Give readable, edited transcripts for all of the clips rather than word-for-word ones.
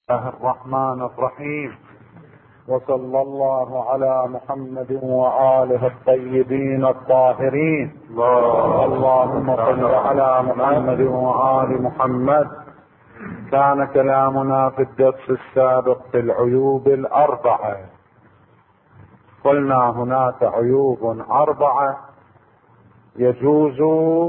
الله الرحمن الرحيم، وصلى الله على محمد وآله الطيبين الطاهرين. اللهم صل على محمد وآل محمد. كان كلامنا في الدرس السابق في العيوب الأربعة. قلنا هناك عيوب أربعة يجوز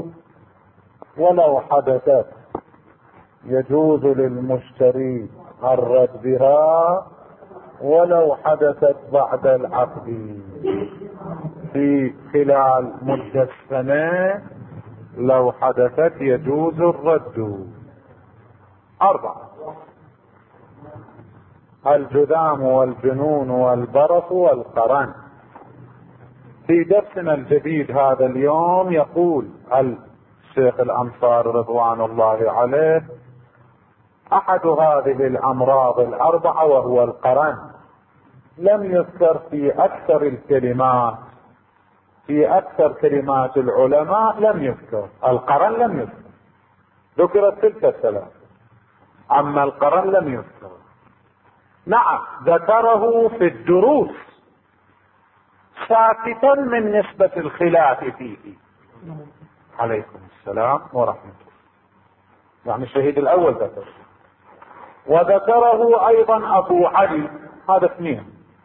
ولو حدثت يجوز للمشتري الرد بها ولو حدثت بعد العقد في خلال مدة سنة. لو حدثت يجوز الرد. أربعة: الجذام والجنون والبرص والقرن. في درسنا الجديد هذا اليوم يقول الشيخ الأنصاري رضوان الله عليه: أحد هذه الأمراض الأربعة وهو القرن لم يذكر في أكثر الكلمات، في أكثر كلمات العلماء لم يذكر القرن، لم يذكر. ذكرت تلك الثلاث، أما القرن لم يذكر. نعم ذكره في الدروس ساكتا من نسبة الخلاف فيه. عليكم السلام ورحمة الله. يعني الشهيد الأول ذكره، وذكره أيضا أبو علي. هذا اثنين،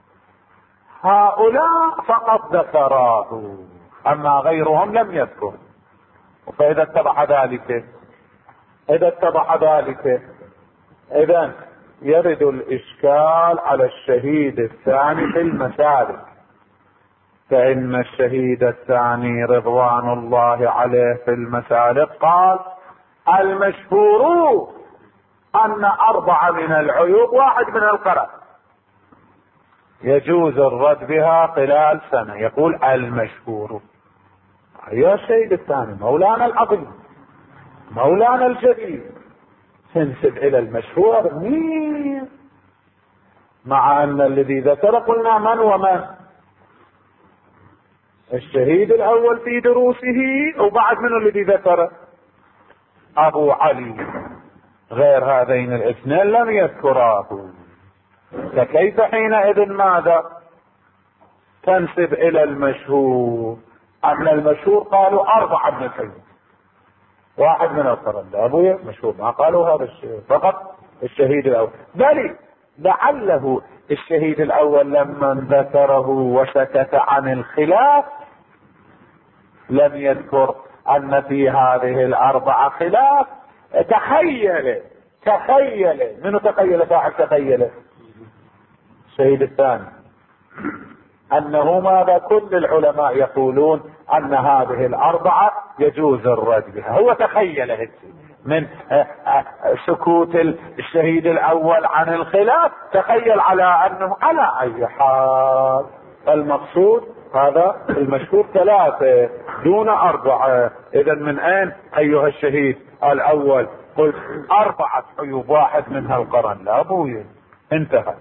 هؤلاء فقط ذكراه، أما غيرهم لم يذكر. فإذا اتبع ذلك إذن يرد الإشكال على الشهيد الثاني في المسالك. فإن الشهيد الثاني رضوان الله عليه في المسالك قال: المشهور أن 4 من العيوب، 1 من القرن، يجوز الرد بها خلال سنة. يقول المشهور. يا الشهيد الثاني مولانا العظيم، مولانا الجليل، تنسب إلى المشهور مين؟ مع أن الذي ذكر قلنا من ومن؟ الشهيد الأول في دروسه، وبعد منه الذي ذكره أبو علي. غير هذين الاثنين لم يذكراه. فكيف حينئذ ماذا تنسب إلى المشهور؟ أن المشهور قالوا 4 من الحيوان، 1 من القرن. أبويا مشهور، ما قالوا هذا الشيء، فقط الشهيد الأول. بل لعله الشهيد الأول لما ذكره وسكت عن الخلاف لم يذكر أن في هذه 4 خلاف. تخيل منو تخيل؟ فاعل تخيل الشهيد الثاني أنه ماذا؟ كل العلماء يقولون أن هذه 4 يجوز الرد بها. هو تخيل من سكوت الشهيد الأول عن الخلاف، تخيل على أنه على أي حال المقصود هذا المشهور 3 دون 4. إذا من أين أيها الشهيد الأول قلت 4 عيوب 1 منها القرن؟ لا أبوي، انتهى.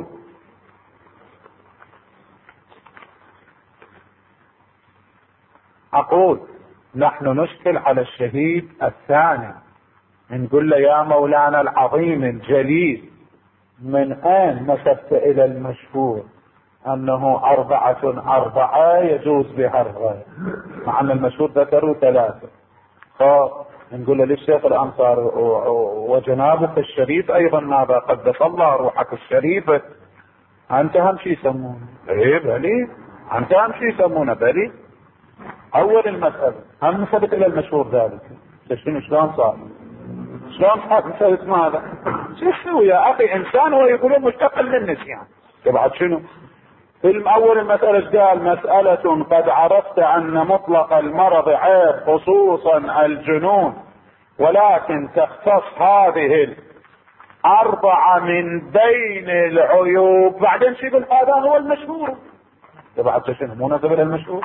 أقول نحن نشكل على الشهيد الثاني، نقول له: يا مولانا العظيم الجليل، من أين نسبت إلى المشهور أنه 4 يجوز بها الرد، مع أن المشهور ذكروا 3؟ نقول له: للشيخ الأنصاري وجنابك الشريف أيضا ماذا؟ قدس الله روحك الشريفة، أنت هم شي يسمونه؟ إيه بلي، أنت هم شي يسمونه؟ بلي. أول المسألة هم نسبت إلى المشهور ذلك. شلون صار؟ شلون نسبت ماذا؟ شو يسوي يا أخي؟ إنسان هو يقولون مستقل من النسيان. بعد شنو؟ في أول المسألة قال: مسألة قد عرفت أن مطلق المرض عيب خصوصا الجنون، ولكن تختص هذه 4 من بين العيوب. بعدين شو يقول؟ هذا هو المشهور. بعد شنو؟ مو نسب إلى المشهور؟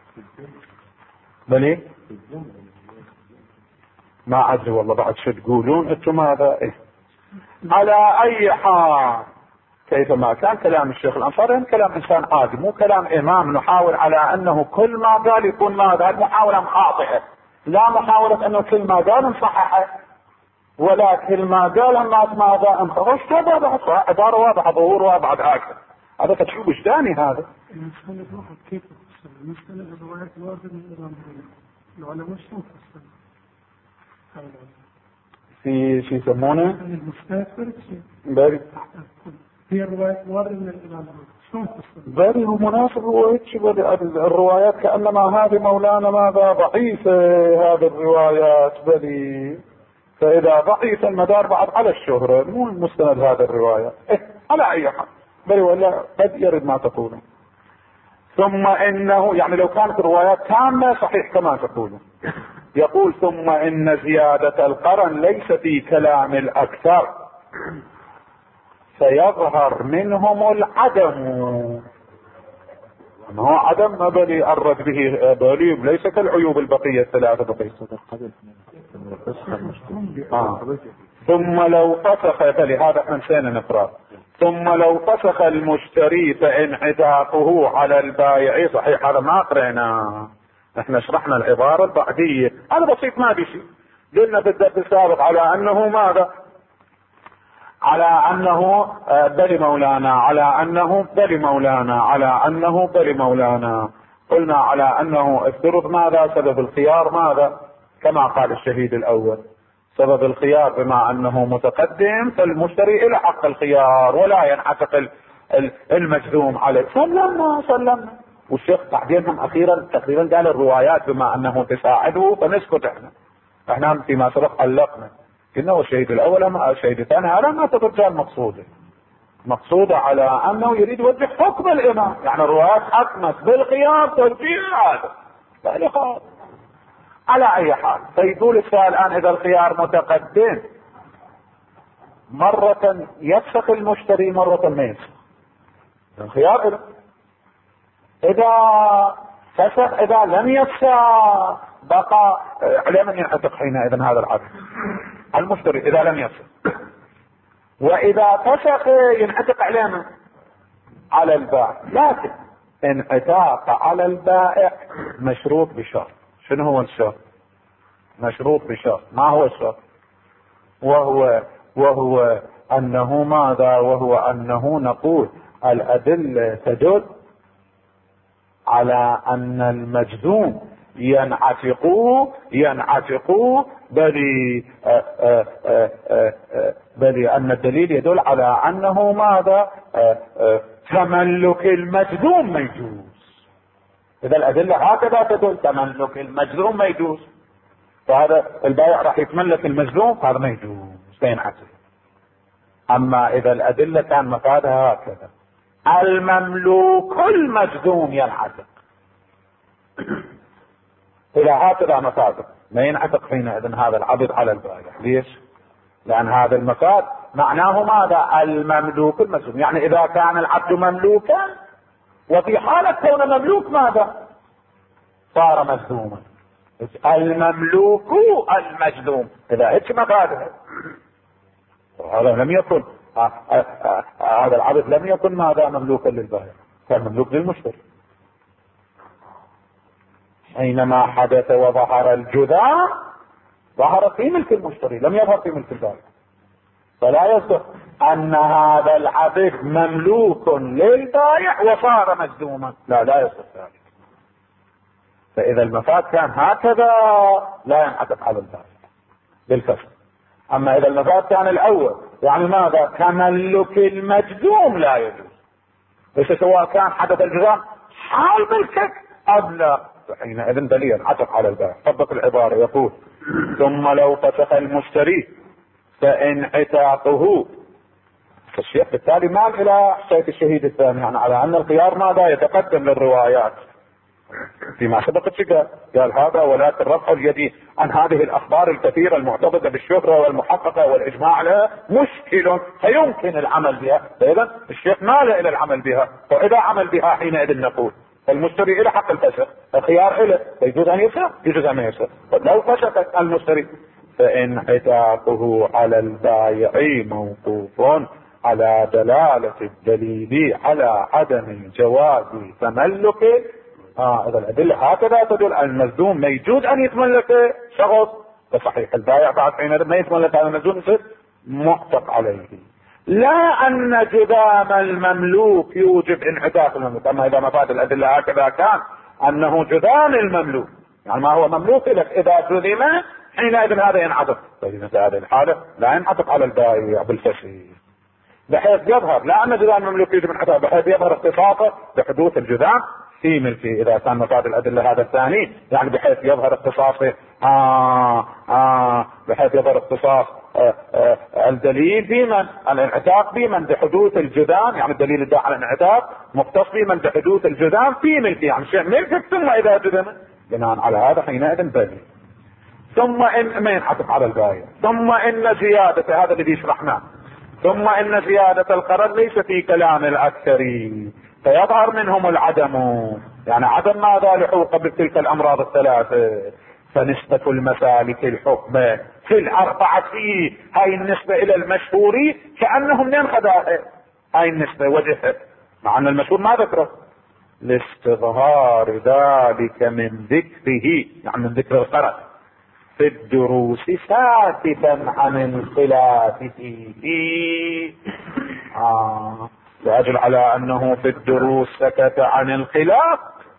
بلي ما أدري والله بعد شو تقولون انتم ماذا. على أي حال كيفما كان كلام الشيخ الأنصاري كلام إنسان عادي، مو كلام إمام نحاول على أنه كل ما قال يكون ماذا. المحاولة خاطئة، لا محاولة أنه كل ما قال نصححه. ولكن ما قال الناس ماذا انخرج بعد عبارة واضحة ظهور واضح هكذا. هذا تشوف وجداني هذا. المسألة واحد كيف تفسر المسألة الروايات الواردة من الإمام العلماء شلون تفسر؟ في شو يسمونه؟ المستاثر بري. هي الروايات الواردة من الإمام شلون تفسر؟ بري هو مناسب، هو هيك الروايات كأنما هذه مولانا ماذا ضعيفة هذه الروايات بري. فإذا ضعيف المدار بعد على الشهرة مو المستند هذه الرواية على أي حال بل ولا قد يرد ما تقوله. ثم إنه يعني لو كانت الروايات تامة صحيح كما تقوله. يقول ثم إن زيادة القرن ليس في كلام الأكثر فيظهر منهم العدم. ما هو عدم ما بلي أرد به بلي ليس كالعيوب البقية الثلاثة بقية. ثم لو فسخ، فلهذا احنا نسينا نقرأ ثم لو فسخ المشتري فإن عتاقه على البائع. صحيح هذا ما قرأنا، احنا شرحنا العبارة البعدية، هذا بسيط ما في شيء. قلنا في الدرس السابق على انه ماذا؟ على انه بل مولانا، على انه بل مولانا، على انه بل مولانا. قلنا على انه افترض ماذا؟ سبب الخيار ماذا؟ كما قال الشهيد الاول سبب الخيار بما انه متقدم فالمشتري الى حق الخيار ولا ينعتق المجذوم عليه. سلمنا والشيخ بعدين اخيرا تقريبا قال الروايات بما انه تساعده فنسكت. احنا فيما سبق علقنا قلنا والشهيد الاول اما الشهيد الثاني هذا ما ترجع مقصوده على انه يريد يوجه حكم الامام، يعني الروايات حكمت بالخيار ترجيح هذا لا خالص. على اي حال فيقول السؤال الان اذا الخيار متقدم مرة يفسخ المشتري مرة ما يفسخ الخيار. اذا فسخ اذا لم يفسخ بقى على من ينعتق حينئذ هذا العبد المشتري اذا لم يفسخ. واذا فسخ ينعتق على من؟ على البائع. لكن انعتاق على البائع مشروط بشرط. شنو هو الشرط؟ مشروط بشرط. ما هو الشرط؟ وهو انه ماذا؟ وهو انه نقول الادله تدل على ان المجذوم ينعتق بل ان الدليل يدل على انه ماذا؟ تملك المجذوم ما يجوز. اذا الادله هكذا تدل تملك المجذوم ما يجوز، فهذا البائع راح يتملك المجذوم هذا ما يجوز ينعتق. اما اذا الادله كان مفادها هكذا المملوك المجذوم ينعتق، إذا هكذا مفاد ما ينعتق حينئذ هذا العبد على البائع. ليش؟ لأن هذا المفاد معناه ماذا؟ المملوك المجذوم. يعني إذا كان العبد مملوكا وفي حالة كون مملوك ماذا؟ صار مجذوما. المملوك المجذوم إذا هيك مفاده هذا لم يكن هذا العبد لم يكن ماذا؟ مملوكا للبائع، كان مملوك للمشتري. حينما حدث وظهر الجذام ظهر في ملك المشتري لم يظهر في ملك البائع، فلا يصدق ان هذا العبد مملوك للبائع وصار مجذوما. لا يصدق ذلك. فاذا المفاد كان هكذا لا ينعتق على البائع بالفسق. اما اذا المفاد كان الاول يعني ماذا؟ تملك المجذوم لا يجوز. ليس سواء كان حدث الجذام حال ملكك ام لا، حينئذ دليل ينعتق على البائع. طبق العبارة يقول ثم لو فسخ المشتري فإن عتاقه. الشيخ بالتالي مال إلى حكاية الشهيد الثاني يعني على أن الخيار ماذا؟ يتقدم للروايات فيما سبق قال هذا ولكن رفع اليد عن هذه الأخبار الكثيرة المعتبرة بالشهرة والمحققة والإجماع لها مشكل فيمكن العمل بها. فإذا الشيخ مال إلى العمل بها، وإذا عمل بها حينئذ نقول المشتري إلى حق الفسخ، الخيار إلى يجوز أن يفسخ يجوز أن يفسخ. لو فسخ المشتري فإن عتاقه على البائع موقوف على دلالة الدليل على عدم جواز تملك. إذا الأدلة هكذا تدل المجذوم ما يجوز أن يتملك شخص فصحيح البائع بعد حين ما يتملك هذا المجنون يصير معتق عليه. لا أن جذام المملوك يوجب انعتاق المملوك، أما إذا مفاد الأدلة هكذا كان أنه جذام المملوك، يعني ما هو مملوك لك إذا جذم حينئذ هذا ينعتق. طيب في هذه الحالة لا ينعتق على البائع بالفسخ، بحيث يظهر لا أن جذام المملوك يوجب انعتاق، بحيث يظهر اختصاصه بحدوث الجذام في ملكه إذا كان مفاد الأدلة هذا الثاني، يعني بحيث يظهر اختصاصه بحيث يظهر اختصاص الدليل بمن الانعتاق بمن بحدوث الجذام، يعني الدليل الداعي على الانعتاق مختص بمن بحدوث الجذام في ملكه، يعني شيء ملكك ثم إذا جذم بناء على هذا حينئذ بني. ثم إن ما ينعتق على البائع. ثم إن زيادة هذا الذي شرحناه، ثم إن زيادة القرض ليس في كلام الأكثرين، فيظهر منهم العدم، يعني عدم ماذا لحوق بتلك الأمراض الثلاثة. فنسبة المسالك الحكم في الأربعة هاي النسبة إلى المشهور كأنهم ينخدعها هاي النسبة وجهها، مع أن المشهور ما ذكره لاستظهار ذلك من ذكره، يعني من ذكر القرض في الدروس ساكتا عن الخلاف فيه. لأجل على أنه في الدروس سكت عن الخلاف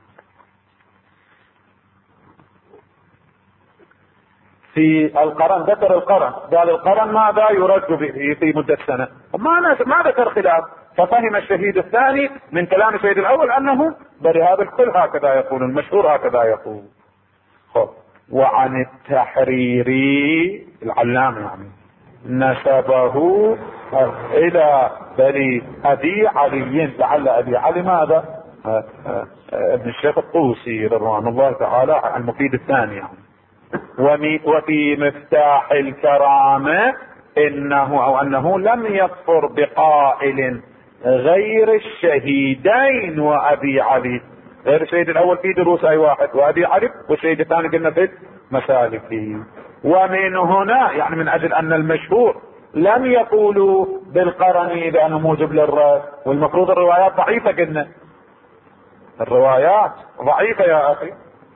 في القرن، ذكر القرن، قال القرن ماذا يرد به في مدة سنة، ما ذكر خلاف، ففهم الشهيد الثاني من كلام الشهيد الأول أنه بل هذا الكل هكذا يقول، المشهور هكذا يقول. خب. وعن التحرير العلامة يعني نسبه إلى بني أبي علي، لعل أبي علي ماذا ابن الشيخ الطوسي رضوان الله تعالى المفيد الثاني يعني. وفي مفتاح الكرامة أنه لم يكفر بقائل غير الشهيدين وأبي علي، غير الشهيد الأول في دروس أي واحد وأبي علي، والشهيد الثاني قلنا في مسالكه. ومن هنا يعني من أجل أن المشهور لم يقولوا بالقرن بأنه موجب للرد، والمفروض الروايات ضعيفة، قلنا الروايات ضعيفة يا أخي.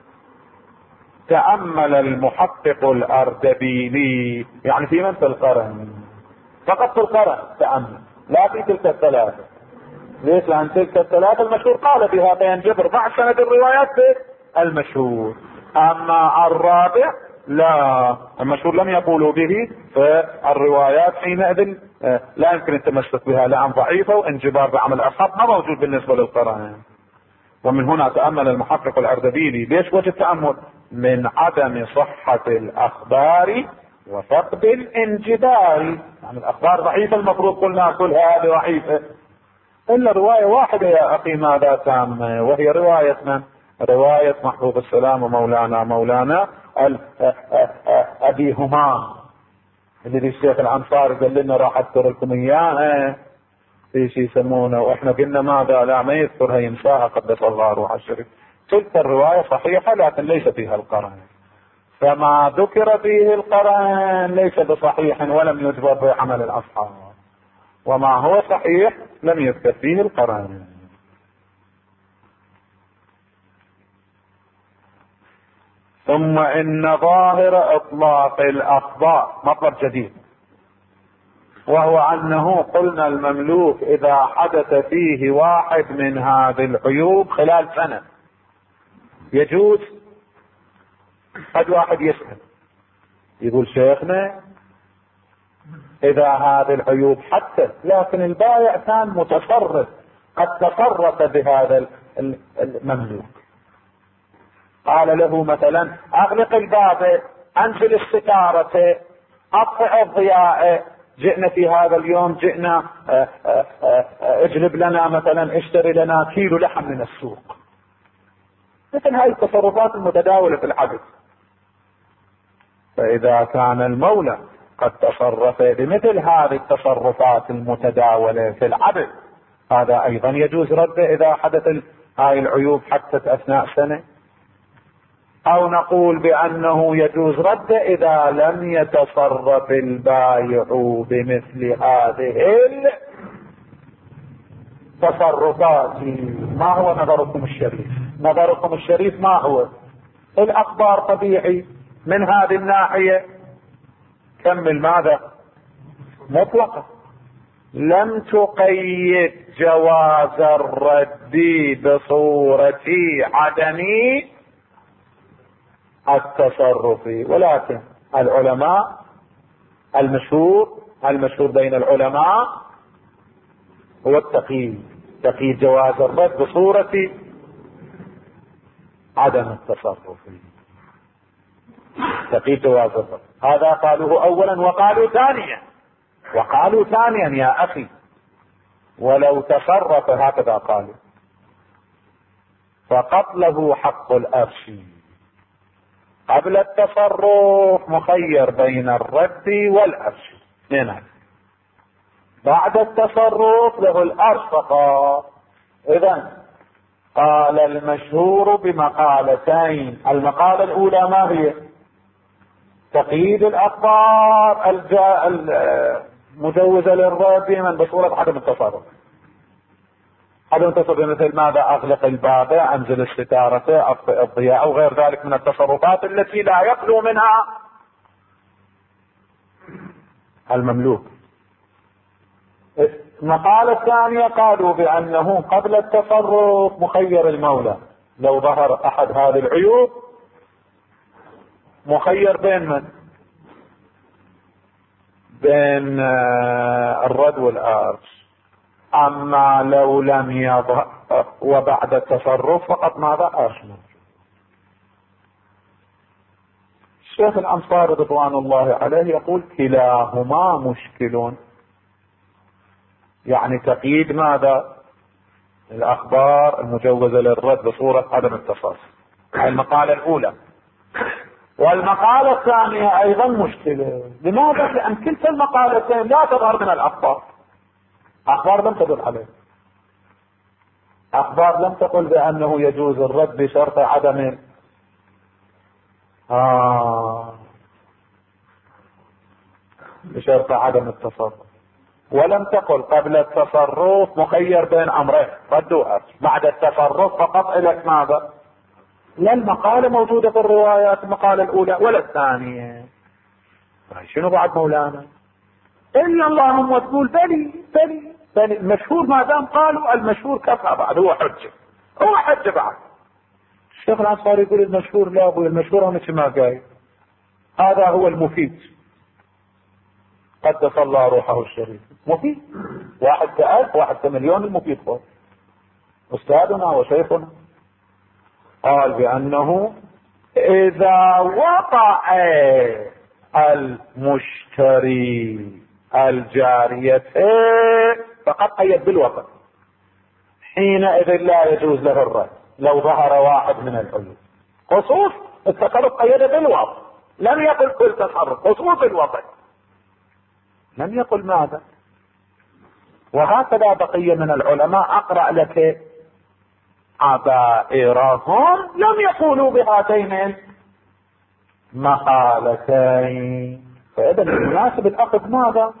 تأمل المحقق الأردبيلي يعني في من في القرن، فقط في القرن تأمل، لا في تلك الثلاثة. ليش؟ لأن تلك الثلاثة المشهور قال بها فينجبر بعد سند الروايات في المشهور، أما الرابع لا، المشهور لم يقولوا به، فالروايات حينئذ لا يمكن التمسك بها لأن ضعيفة، وانجبار بعمل أصحاب ما موجود بالنسبة للقرن. ومن هنا تأمل المحقق الأردبيلي. ليش وجه التأمل؟ من عدم صحة الأخبار وفقد الانجبار، يعني الأخبار ضعيفة المفروض قلنا كل هذه ضعيفة، إلا رواية واحدة يا أخي ماذا تامة، وهي رواية من؟ رواية محفوظ السلام ومولانا أبي همام اللي الشيخ الأنصاري قال لنا راح أذكر لكم إياها في شيء يسمونه، وإحنا قلنا ماذا لا ما يذكرها ينساها قدس الله روح الشريف. تلك الرواية صحيحة لكن ليس فيها القرن، فما ذكر فيه القرن ليس بصحيح ولم يجبر بعمل الأصحاب، وما هو صحيح لم يذكر فيه القرن. ثم إن ظاهر إطلاق الأخبار مطلب جديد، وهو أنه قلنا المملوك إذا حدث فيه واحد من هذه العيوب خلال سنة يجوز. قد واحد يسأل يقول شيخنا إذا هذه العيوب حدث لكن البائع كان متصرف، قد تصرف بهذا المملوك، قال له مثلا أغلق الباب، أنزل الستارة، أطفئ الضياء، جئنا في هذا اليوم جئنا اجلب لنا مثلا اشتري لنا كيلو لحم من السوق، مثل هذه التصرفات المتداولة في العقد. فإذا كان المولى قد تصرف بمثل هذه التصرفات المتداولة في العقد، هذا أيضا يجوز رده إذا حدث هاي العيوب حدثت أثناء سنة، أو نقول بأنه يجوز رده إذا لم يتصرف البائع بمثل هذه التصرفات. ما هو نظركم الشريف؟ نظركم الشريف ما هو؟ الأخبار طبيعي من هذه الناحية كمل ماذا؟ مطلقة، لم تقيد جواز الرد بصورة عدم التصرف، ولكن العلماء المشهور بين العلماء هو التقييد جواز الرد بصورة عدم التصرف، تقييد جواز الرد. هذا قالوه اولا، وقالوا ثانيا يا اخي ولو تصرف، هكذا قالوا، فقط له حق الارش. قبل التصرف مخير بين الرد والارش، اثنين. بعد التصرف له الارش فقط. اذا قال المشهور بمقالتين. المقالة الاولى ما هي؟ تقييد الاخبار المجوزة للرد من بصورة عدم التصرف. عدم التصرف مثل ماذا؟ اغلق الباب، انزل الستارة، اطفئ الضياء، او غير ذلك من التصرفات التي لا يخلو منها المملوك. المقالة الثانية قالوا بانه قبل التصرف مخير المولى، لو ظهر احد هذه العيوب مخير بين الرد والارش. اما لو لم يظهر وبعد التصرف فقط ماذا؟ ارش. الشيخ الانصاري رضوان الله عليه يقول كلاهما مشكل، يعني تقييد ماذا؟ الاخبار المجوزة للرد بصورة عدم التصرف، المقالة الاولى. والمقالة الثانية ايضا مشكلة. لماذا؟ لان كلتا المقالتين لا تظهر من الاخبار. اخبار لم تدل عليه، اخبار لم تقل بانه يجوز الرد بشرط عدم بشرط عدم التصرف، ولم تقل قبل التصرف مخير بين امرين رد وارش. بعد التصرف فقط لك ماذا؟ لا المقالة موجودة في الروايات، المقالة الاولى ولا الثانية. شنو بعد مولانا؟ الا اللهم تقول بلي المشهور ما دام قالوا المشهور كفى، بعد هو حجة بعد. الشيخ الانصاري يقول المشهور لا ابوي، المشهور انا كما قايل هذا هو المفيد، قدس الله روحه الشريف. مفيد، واحد كألف، واحد كمليون، المفيد هو استاذنا وشيخنا. قال بانه اذا وقع المشتري الجارية فقد قيد بالوقت، حينئذ لا يجوز له الرد لو ظهر واحد من العيوب. خصوص التصرف قيد بالوقت، لم يقل كل تصرف، خصوص الوقت لم يقل ماذا. وهكذا بقية من العلماء اقرأ لك عبائرهم لم يقولوا بهاتين المقالتين. فإذا المناسب الأخذ ماذا؟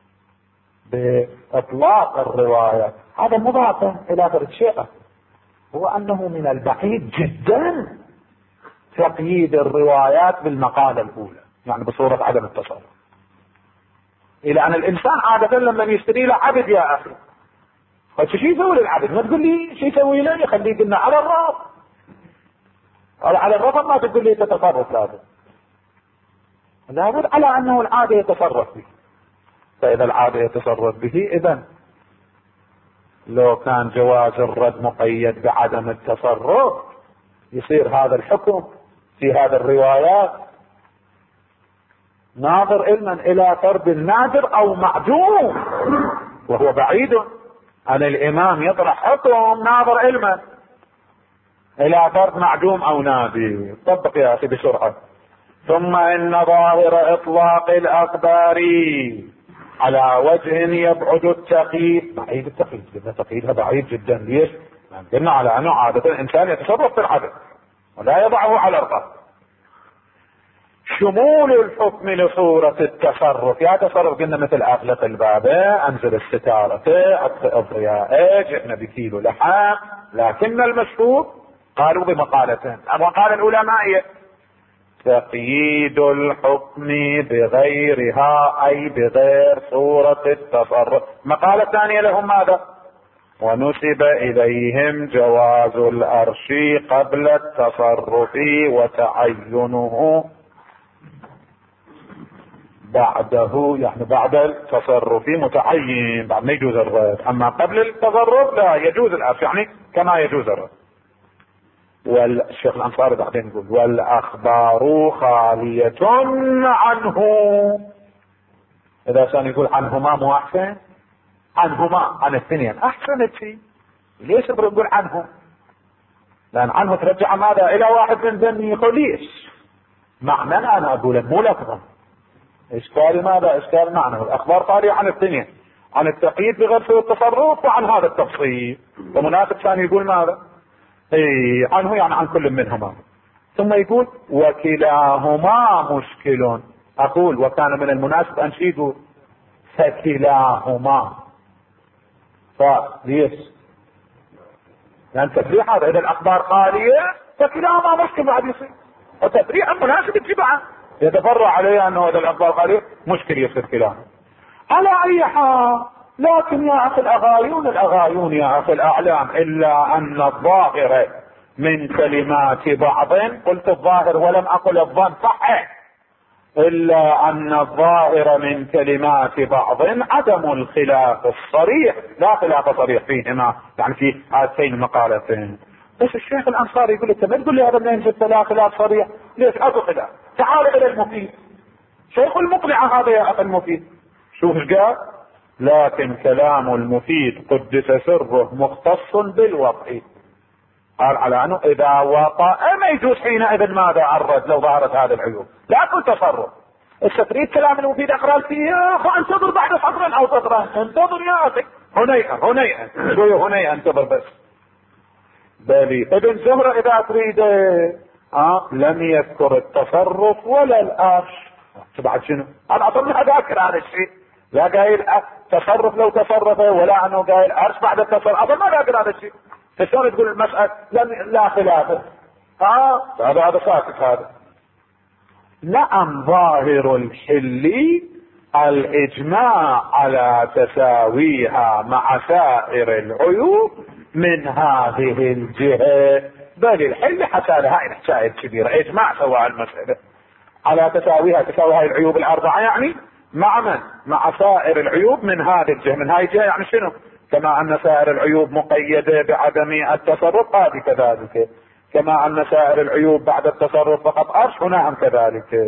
بإطلاق الرواية. هذا مضافا إلى فرد شيء، هو أنه من البعيد جدا تقييد الروايات بالمقالة الأولى، يعني بصورة عدم التصرف. إلى أن الإنسان عادة لما يشتري له عبد يا أخي، شو يسوي للعبد؟ ما تقول لي شو يسوي له، يخليه قلنا على الرف، على الرف ما تقول لي تتصرف، لابد على أنه العادة يتصرف به. فإذا العادة يتصرف به، إذا لو كان جواز الرد مقيد بعدم التصرف يصير هذا الحكم في هذه الروايات ناظر علما إلى فرد نادر أو معدوم، وهو بعيد عن الإمام يطرح حكم ناظر علما إلى فرد معدوم أو نادر. طبق يا أخي بسرعة. ثم إن ظاهر إطلاق الأخبار على وجه يبعد التقييد، بعيد التقييد، قلنا تقييدها بعيد جدا. ليش؟ قلنا على أنه عادة الإنسان يتصرف في العدل ولا يضعه على الرف. شمول الحكم لصورة التصرف، يا تصرف قلنا مثل أغلق الباب، أنزل الستارة، أطفئ الضياء، جئنا بكيلو لحم. لكن المشهور قالوا بمقالتين. المقالة الأولى ما هي؟ تقييد الحكم بغيرها أي بغير صورة التصرف. مقالة ثانية لهم ماذا؟ ونسب إليهم جواز الأرش قبل التصرف وتعينه بعده، يعني بعد التصرف متعين، بعد ما يجوز الرد، أما قبل التصرف لا يجوز الأرش، يعني كما يجوز الرد. والشيخ الأنصاري بعدين يقول والأخبار خالية عنه. إذا كان يقول عنهما مو أحسن؟ عنهما، عن الاثنين أحسن شيء، ليش يقول عنه؟ لأن عنه ترجع ماذا إلى واحد من ذنبي، يقول ليش معنى أنا أقول مو لفظا. إشكال ماذا؟ إشكال معنى. الأخبار خالية عن الاثنين، عن التقييد بغير صورة التصرف وعن هذا التفصيل. ومناسب ثاني يقول ماذا؟ عنه يعني عن كل منهما. ثم يقول وكلاهما مشكل. أقول وكان من المناسب أن يقول فكلاهما. فليش؟ لأن تفريع هذا إذا الأخبار خالية فكلاهما مشكل بعد يصير، وتفريع المناسب اتباعا يتفرع عليه أنه إذا الأخبار خالية مشكل يصير كلاهما. على أي حال، لكن يا أخي الأغايون يا أخي الأعلام، إلا أن الظاهر من كلمات بعض، قلت الظاهر ولم أقل الظن صحيح، إلا أن الظاهر من كلمات بعض عدم الخلاف الصريح، لا خلاف صريح فيهما، يعني في هاتين المقالتين. بس الشيخ الأنصاري يقول لك ما تقول لي هذا منين جبت لا خلاف صريح؟ ليش أبو خلاف؟ تعال إلى المفيد، شيخ المقنع هذا يا أخي المفيد. شوف ايش قال؟ لكن كلام المفيد قدس سره مختص بالوضع. قال على انه اذا وقع ما يجوز حينئذ ماذا عرض لو ظهرت هذه العيوب، لا كل تصرف. التفريد كلام المفيد اقرا فيه يا اخي، انتظر بعد سطرا او سطرين، انتظر يا اخي هنيئا شويه هنيئا انتظر بس. بل ابن زهرة اذا تريد لم يذكر التصرف ولا الارش. بعد شنو؟ انا اظن اذاكر هذا الشيء، لا قايل تصرف لو تصرف ولا انه قايل ارش بعد التصرف، اظن ما اذاكر هذا الشيء. فشلون تقول المسألة لا خلافه؟ هذا ساكت هذا. نعم ظاهر الحل الإجماع على تساويها مع سائر العيوب من هذه الجهة، بل الحل حتى لها الحكاية كبيرة، إجماع سواء المسألة على تساوي هاي العيوب الأربعة، يعني مع من؟ مع سائر العيوب من هذه الجهة. من هاي الجهة يعني شنو؟ كما أن سائر العيوب مقيدة بعدم التصرف، هذه كذلك. كما أن سائر العيوب بعد التصرف فقط أرش، هنا هم كذلك.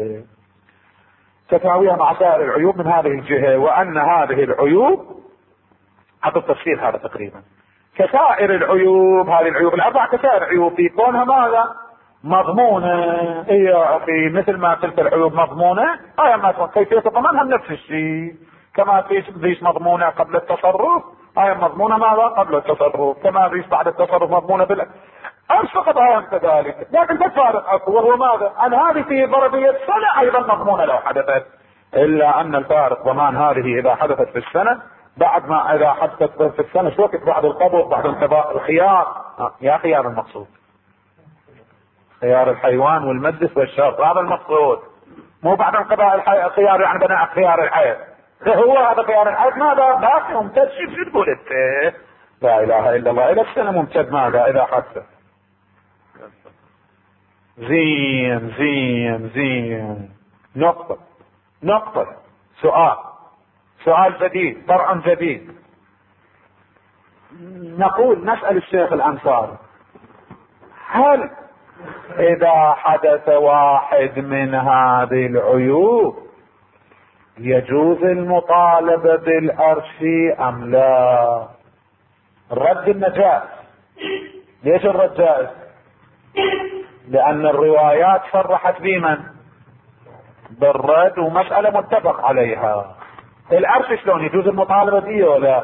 تساويها مع سائر العيوب من هذه الجهة، وأن هذه العيوب هذا التفصيل هذا تقريبا كسائر العيوب، هذه العيوب الأربعة كسائر العيوب في كونها ماذا؟ مضمونة. يا أخي مثل ما تلك العيوب مضمونة، ما كيفية ضمانها نفس الشيء. كما فيش مضمونة قبل التصرف، مضمونة ماذا؟ قبل التصرف. كما فيش بعد التصرف مضمونة أرش فقط كذلك. لكن تفارق وهو ماذا؟ أن هذه في ضربية سنة أيضا مضمونة لو حدثت، إلا أن الفارق ضمان هذه إذا حدثت في السنة، بعد ما إذا حدثت في السنة شو وقت؟ بعد القبض، بعد انقضاء الخيار. يا خيار المقصود خيار الحيوان والمجلس والشرط، هذا المقصود، مو بعد انقضاء الخيار يعني بناء خيار الحياة. هو هذا خيار الحياة ماذا؟ باقي ممتد. شو تقول انت؟ لا اله الا الله. الى السنة ممتد ماذا اذا حدث؟ زين نقطة. سؤال جديد، فرع جديد. نسأل الشيخ الأنصاري، هل إذا حدث واحد من هذه العيوب يجوز المطالبة بالأرش أم لا؟ الرد النجاز. ليش الرد جائز؟ لأن الروايات صرحت بمن؟ بالرد، ومسألة متفق عليها. الأرش شلون يجوز المطالبة به ولا؟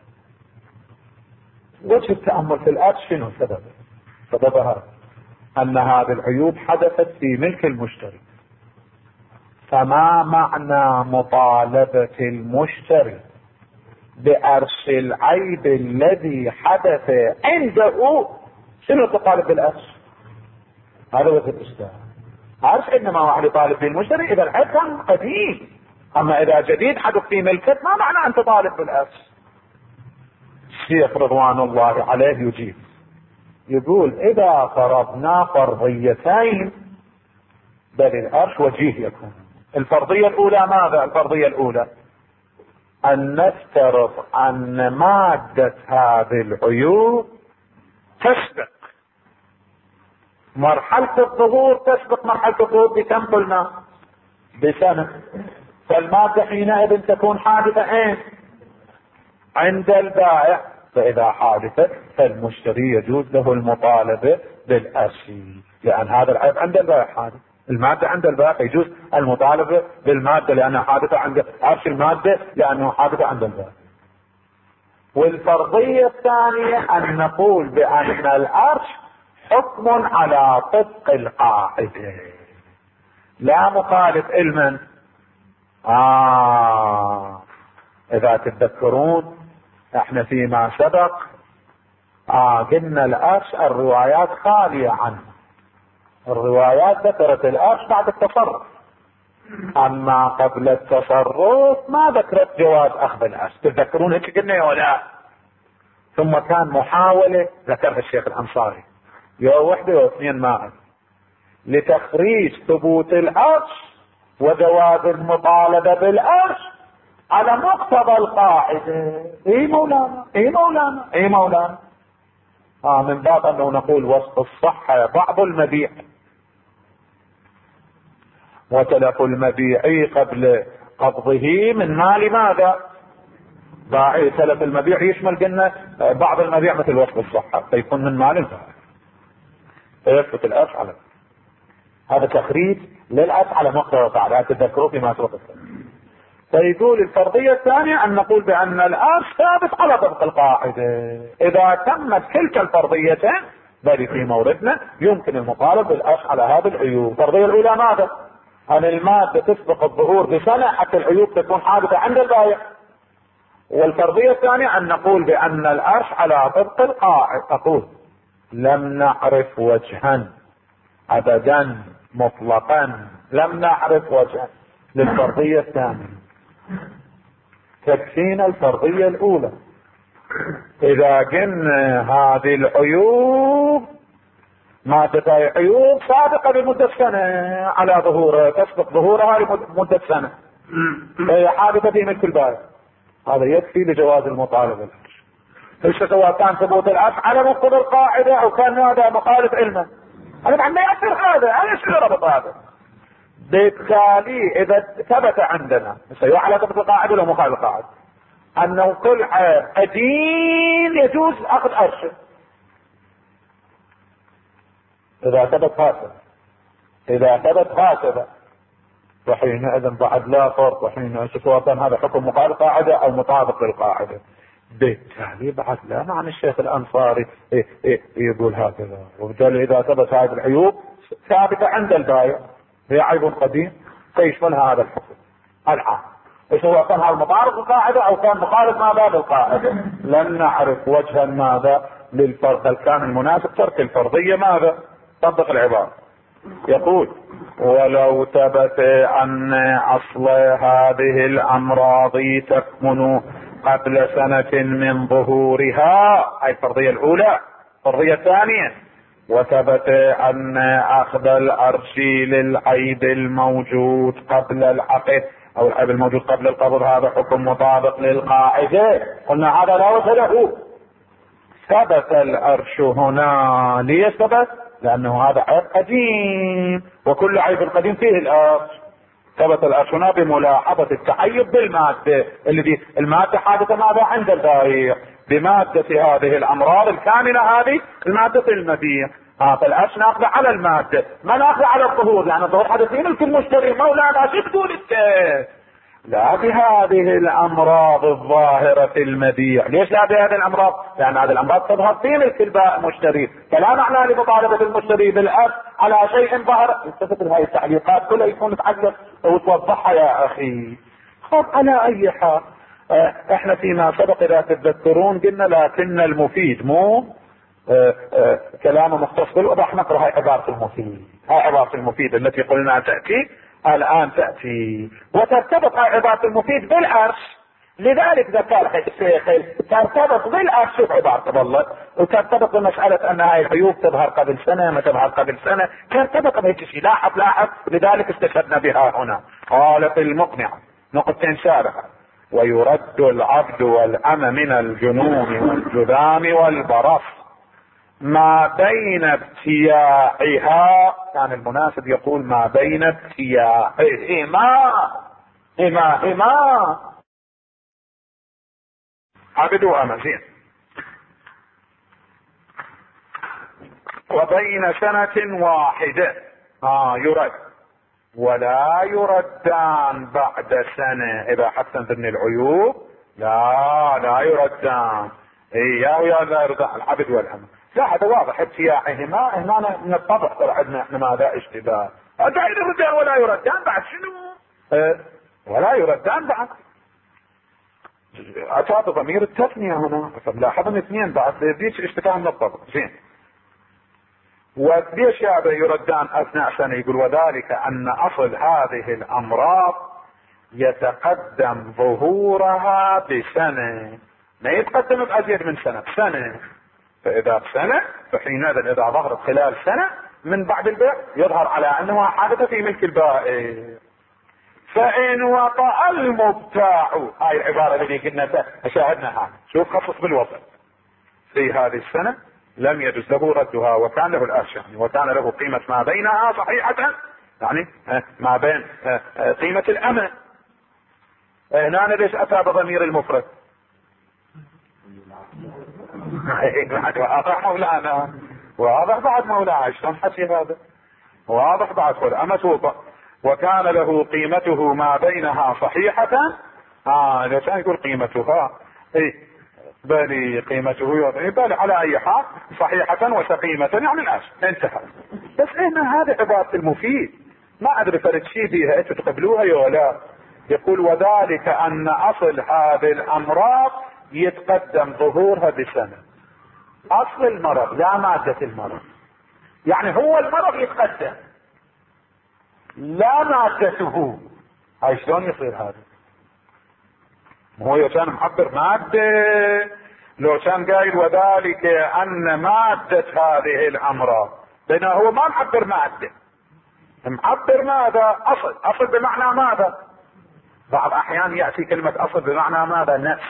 وجه التأمل في الأرش شنو سببها؟ أن هذه العيوب حدثت في ملك المشتري، فما معنى مطالبة المشتري بأرش العيب الذي حدث عنده؟ شنو تطالب بالأرش؟ هذا وجه الإشكال. عارف انما واحد يطالب به المشتري اذا العيب كان قديم، اما اذا جديد حدث في ملكه ما معنى ان تطالب بالارش. الشيخ رضوان الله عليه يجيب يقول اذا فرضنا فرضيتين بل الارش وجيه يكون. الفرضية الاولى ماذا؟ الفرضية الاولى ان نفترض ان مادة هذه العيوب تسبق مرحلة الظهور، تسبق مرحلة الظهور بكم قلنا؟ بسنة. فالمادة حينئذ تكون حادثة اين؟ عند البائع. فاذا حادثت فالمشتري يجوز له المطالبة بالارش، لان هذا العيب عند البائع حادث، المادة عند البائع يجوز المطالبة بالمادة لانها حادثة عند عرش المادة لانه حادثة عند البائع. والفرضية الثانية ان نقول بان العرش حكم على طبق القاعدة لا مخالف علما. اذا تتذكرون احنا فيما سبق قلنا الارش الروايات خالية عنه، الروايات ذكرت الارش بعد التصرف، اما قبل التصرف ما ذكرت جواز اخذ الارش. تتذكرون هيك قلنا ولا؟ ثم كان محاولة ذكرها الشيخ الانصاري يوم واحدة واثنين معا لتخريج ثبوت الارش وجواز المطالبة بالارش على مقتضى القاعدة. اي مولانا اي مولانا اي مولانا. من باب انه نقول وسط الصحة بعض المبيع وتلف المبيع قبل قبضه من مال ماذا؟ باعي. تلف المبيع يشمل قلنا بعض المبيع مثل وسط الصحة فيكون من مال البائع فيثبت الأرش على هذا تخريج للأرش على مقتضى القاعدة. تذكروا فيما سبق. فيقول الفرضية الثانية ان نقول بان الارش ثابت على طبق القاعدة اذا تمت كلتا الفرضيتين بل في موردنا يمكن المطالب بالارش على هذه العيوب. الفرضية الاولى ماذا؟ ان المادة تسبق الظهور بسنة حتى العيوب تكون حادثة عند البائع. والفرضية الثانية ان نقول بان الارش على طبق القاعدة. اقول لم نعرف وجها ابدا مطلقا، لم نعرف وجها للفرضية الثانية، تكفينا الفرضية الاولى. اذا قلنا هذه العيوب مادة عيوب سابقة لمدة سنة على ظهورها، تسبق ظهورها لمدة سنة، هي حادثة في ملك البائع، هذا يكفي لجواز المطالبة. سواء كان ثبوت الأرش على مقتضى القاعدة او كان هذا مخالف علما، هذا ما يأثر هذا ايش ربط هذا؟ بالتالي اذا ثبت عندنا سواء على طبق القاعدة ولا مخالف القاعدة انه كل عيب قديم يجوز اخذ ارشه اذا ثبت هكذا. اذا ثبت هكذا وحينئذ بعد لا فرق، وحين سواء كان هذا حكم مخالف قاعدة او مطابق للقاعدة. بالتالي بعد لا معنى الشيخ الانصاري يقول هكذا. وبالتالي اذا ثبت هذه العيوب ثابتة عند البائع هي عيب قديم فيشمل هذا الحكم العام، سواء كان هذا مطابق القاعدة او كان مخالف ما باب القاعدة. لم نعرف وجها ماذا للفرق، بل كان المناسب ترك الفرضية ماذا؟ طبق العبارة. يقول ولو ثبت ان اصل هذه الامراض تكمن قبل سنة من ظهورها، اي الفرضية الاولى. الفرضية الثانية وثبت ان اخذ الارش للعيب الموجود قبل العقد او العيب الموجود قبل القبض هذا حكم مطابق للقاعدة. قلنا هذا لا وجه له. ثبت الارش هنا، ليه ثبت؟ لانه هذا عيب قديم وكل عيب قديم فيه الارش. ثبت الارش هنا بملاحظة التعيب بالمادة الذي المادة حادثة ماذا عند البائع بمادة هذه الامراض الكاملة، هذه المادة المبيع. فالارش ناخذ على المادة ما ناخذ على الظهور، لان الظهور حدثين لكل مشتري. مولانا شو تقول انت؟ لا بهذه الامراض الظاهرة في المبيع. ليش لا بهذه الامراض؟ لان هذه الامراض تظهر في ملك المشتري، فلا معنى لمطالبة المشتري بالارش على شيء ظهر. التفت لهذه التعليقات كلها يكون تعلق وتوضحها يا اخي. خب على اي حال احنا فيما سبق اذا تتذكرون قلنا لكن المفيد مو كلامه مختص بالوضح. نقرأ هاي عبارة المفيد. هاي عبارة المفيد التي قلنا تأتي الآن تأتي، وترتبط هاي عبارة المفيد بالعرش. لذلك ذكر الشيخ ترتبط بالعرش. شوف عبارته والله، وترتبط بمسألة أن هاي العيوب تظهر قبل سنة ما تظهر قبل سنة، ترتبط بهيك شيء. لاحظ لذلك استشهدنا بها هنا. قال في المقنع نقطتين سابقة: ويرد العبد والأمة من الجنون والجذام والبرص ما بين ابتياعها. كان المناسب يقول ما بين ابتياعهما هما عبد وأمة، زين، وبين سنة واحدة يرد، ولا يردان بعد سنة. إذا حسن ضمن العيوب لا يردان. يا لا يردان العبد والأمة. لا هذا واضح ابتياعهما هنا من الطبع. ترى عندنا احنا ماذا اشتباه. يردان ولا يردان بعد شنو؟ ولا يردان بعد أتى بضمير التثنية هنا، فلاحظنا اثنين بعد ليش اشتباه من الطبع. زين، وليش يردان اثناء سنة؟ يقول وذلك ان اصل هذه الامراض يتقدم ظهورها بسنة، ما يتقدم بأزيد من سنة، بسنة. فاذا بسنة فحينئذ اذا ظهرت خلال سنة من بعد البيع يظهر على انها حادثة في ملك البائع. فان وطأ المبتاع، هاي العبارة اللي قلنا شاهدناها، شوف خصص بالوضع في هذه السنة لم يجوز له ردها، وكان له الأرش يعني، وكان له قيمة ما بينها صحيحة، يعني ما بين قيمة الأمة. هنا ليش أتى بضمير المفرد؟ واضح مولانا، واضح بعد مولانا شلون حكي هذا، واضح بعد. والأمة توضع وكان له قيمته ما بينها صحيحة. ليش يقول قيمتها؟ بل قيمته يوضع، بل على اي حال صحيحة وسقيمة يعني العاش انتهى. بس هنا هذا عبارة المفيد، ما ادري فرد شيء فيها انتوا تقبلوها يا لا. يقول وذلك ان اصل هذه الامراض يتقدم ظهورها بسنة. اصل المرض لا مادة المرض، يعني هو المرض يتقدم لا مادته. هاي شلون يصير هذا؟ هو كان محبر مادة، لو كان قايل وذلك ان مادة هذه الامراض، لانه هو ما محبر مادة، محبر ماذا؟ اصل بمعنى ماذا؟ بعض احيان يأتي كلمة اصل بمعنى ماذا؟ نفس.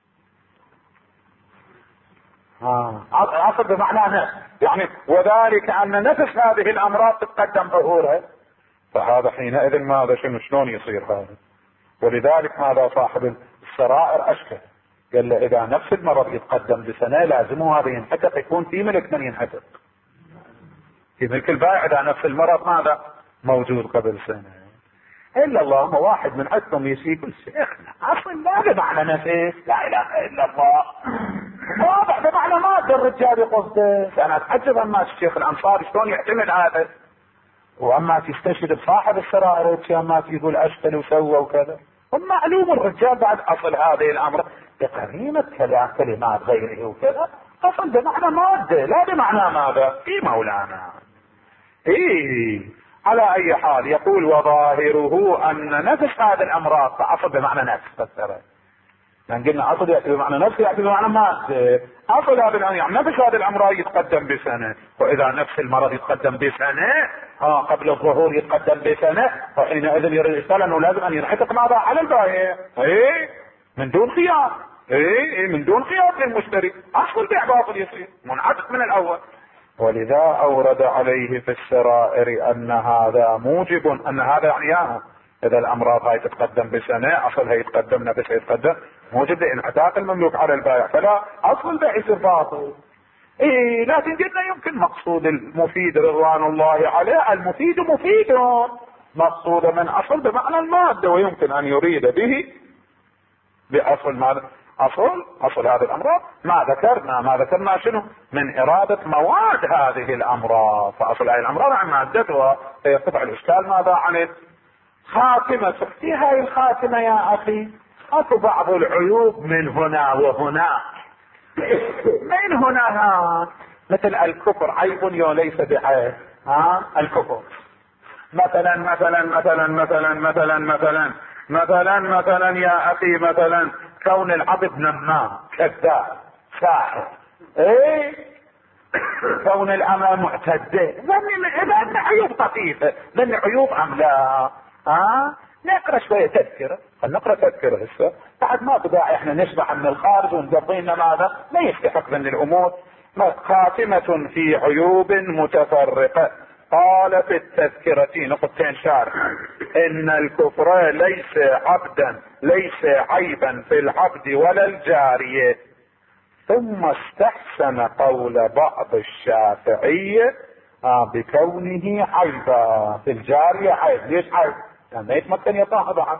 اصل بمعنى نفس، يعني وذلك ان نفس هذه الامراض تتقدم ظهورها. فهذا حينئذ ماذا شلون يصير هذا؟ ولذلك ماذا صاحب السرائر اشكل قال له اذا نفس المرض يتقدم بسنة لازم هذا ينحقق يكون في ملك من ينحقق في ملك البائع اذا نفس المرض ماذا موجود قبل سنة. الا الله واحد من عندهم يقول شيخنا اصلا لا بمعنى نفس، لا اله الا الله، واضح بمعنى مادة. الرجال يقول انا اتعجب اما الشيخ الانصاري شلون يحتمل هذا، واما تستشهد بصاحب السرائر وما يقول اشكل وسوى وكذا. ومعلوم الرجال بعد اصل هذه الامر بقرينة كلمات غيره وكذا، اصل بمعنى مادة لا بمعنى ماذا في مولانا. على اي حال يقول وظاهره ان نفس هذه الامراض، فاصل بمعنى نفس فسره، لان قلنا اصل ياتي بمعنى نفس ياتي بمعنى مادة. اصل هذا يعني نفس هذه الامراض يتقدم بسنة، واذا نفس المرض يتقدم بسنة قبل الظهور يتقدم بسنة، فحينئذ يرسل انه لازم ان ينحقق ماذا على البائع من دون خيار، من دون خيار للمشتري. اصل البيع باطل يصير منعقد من الاول. ولذا اورد عليه في السرائر ان هذا موجب، ان هذا يعني اذا الامراض هاي تتقدم بسنة اصلها يتقدم نفسها يتقدم، موجب لانحقاق المملوك على البائع، فلا اصل البيع يصير باطل. لكن قلنا يمكن مقصود المفيد رضوان الله عليه، المفيد مفيد مقصود من اصل بمعنى المادة، ويمكن ان يريد به باصل ماذا؟ اصل هذه الامراض ما ذكرنا شنو من ارادة مواد هذه الامراض، فاصل هذه الامراض عن مادتها. فيقطع الاشكال ماذا عن خاتمة. في هذه الخاتمة يا اخي اكو بعض العيوب من هنا وهناك، من هنا مثل الكفر عيب وليس بعيب، الكفر. مثلا يا اخي، مثلا كون العبد نمام كذاب ساحر، كون الأمة معتدة، لأن عيوب طفيفة، لأن عيوب أم لا؟ نقرأ شوية تذكرة، نقرأ تذكرة هسه بعد ما بداعي احنا نشبح من الخارج ونقضينا ماذا لا يستحق من الأمور. خاتمة في عيوب متفرقة. قال في التذكرة نقطتين شارح: إن الكفر ليس عيبا في العبد ولا الجارية. ثم استحسن قول بعض الشافعية بكونه عيبا في الجارية. عيب ليش عيب؟ يعني ما يتمكن يطاها بعد.